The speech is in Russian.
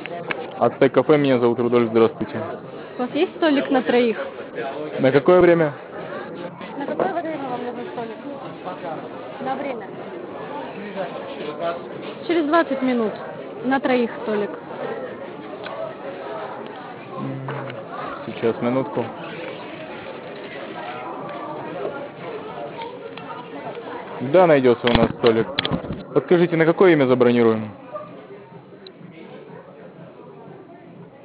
Ацтек кафе, меня зовут Рудольф, здравствуйте. У вас есть столик на троих? На какое время? На какое время вам нужен столик? На время. Через 20 минут. На троих столик. Сейчас, минутку. Да, найдется у нас столик. Подскажите, на какое имя забронируем?